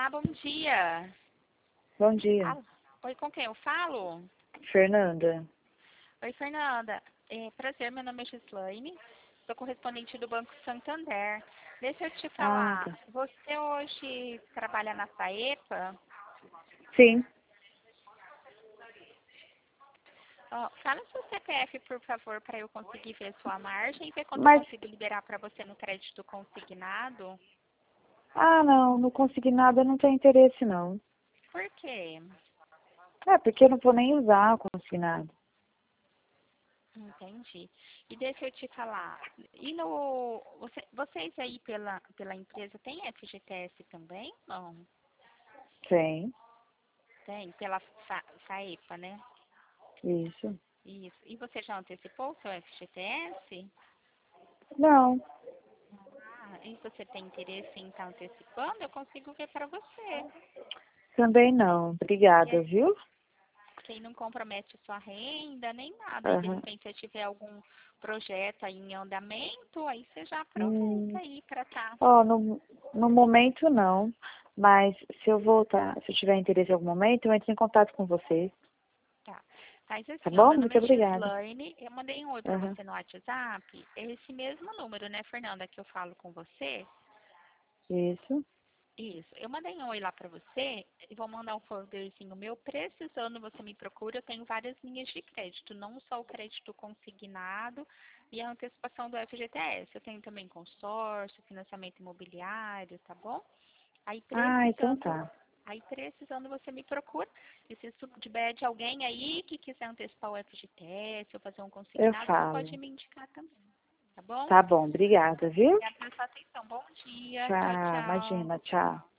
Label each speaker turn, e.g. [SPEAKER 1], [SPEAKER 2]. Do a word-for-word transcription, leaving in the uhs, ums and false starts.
[SPEAKER 1] Olá, bom dia.
[SPEAKER 2] Bom dia.
[SPEAKER 1] Ah, oi, com quem eu falo?
[SPEAKER 2] Fernanda.
[SPEAKER 1] Oi, Fernanda. É, prazer, meu nome é Gislaine. Sou correspondente do Banco Santander. Deixa eu te
[SPEAKER 2] Ah,
[SPEAKER 1] falar.
[SPEAKER 2] tá.
[SPEAKER 1] Você hoje trabalha na Saepa?
[SPEAKER 2] Sim.
[SPEAKER 1] Ó, fala seu C P F, por favor, para eu conseguir ver sua margem e ver quanto eu
[SPEAKER 2] Mas,
[SPEAKER 1] consigo liberar para você no crédito consignado.
[SPEAKER 2] ah, não, não consegui nada, não tem interesse, não.
[SPEAKER 1] Por quê?
[SPEAKER 2] É, porque eu não vou nem usar o consignado.
[SPEAKER 1] Entendi. E deixa eu te falar. E no, você- vocês aí pela, pela empresa têm F G T S também? Não.
[SPEAKER 2] Tem,
[SPEAKER 1] Tem, pela Fa- Saepa, né?
[SPEAKER 2] isso.
[SPEAKER 1] Isso. E você já antecipou o seu F G T S?
[SPEAKER 2] Não,
[SPEAKER 1] Ah, e você tem interesse em estar antecipando? Eu consigo ver para você.
[SPEAKER 2] também não.
[SPEAKER 1] E
[SPEAKER 2] Obrigada,
[SPEAKER 1] é
[SPEAKER 2] viu?
[SPEAKER 1] quem não compromete sua renda, nem nada. E de
[SPEAKER 2] Aham.
[SPEAKER 1] repente, se tiver algum projeto aí em andamento, aí você já aproveita
[SPEAKER 2] Hum,
[SPEAKER 1] aí para estar.
[SPEAKER 2] ó, no, no momento não. Mas se eu voltar, se eu tiver interesse em algum momento, eu entro em contato com você.
[SPEAKER 1] Tá. Faz
[SPEAKER 2] Tá
[SPEAKER 1] assim, ó,
[SPEAKER 2] bom?
[SPEAKER 1] meu nome
[SPEAKER 2] Muito
[SPEAKER 1] é
[SPEAKER 2] obrigada.
[SPEAKER 1] Gislaine, eu mandei um oi pra
[SPEAKER 2] Aham.
[SPEAKER 1] você no WhatsApp, é esse mesmo número, né, Fernanda, que eu falo com você?
[SPEAKER 2] Isso.
[SPEAKER 1] Isso, eu mandei um oi lá pra você e vou mandar um folderzinho meu, precisando você me procura, eu tenho várias linhas de crédito, não só o crédito consignado e a antecipação do F G T S, eu tenho também consórcio, financiamento imobiliário, tá bom? Aí
[SPEAKER 2] Ah, então
[SPEAKER 1] precisando,
[SPEAKER 2] tá.
[SPEAKER 1] aí precisando você me procura. E se tiver de alguém aí que quiser antecipar o F G T S ou fazer um
[SPEAKER 2] Eu
[SPEAKER 1] consignado, você pode
[SPEAKER 2] falo.
[SPEAKER 1] me indicar também. Tá bom?
[SPEAKER 2] Tá bom, obrigada, viu?
[SPEAKER 1] Obrigada pela sua atenção. Bom dia. Tchau,
[SPEAKER 2] Tchau,
[SPEAKER 1] tchau.
[SPEAKER 2] imagina, tchau.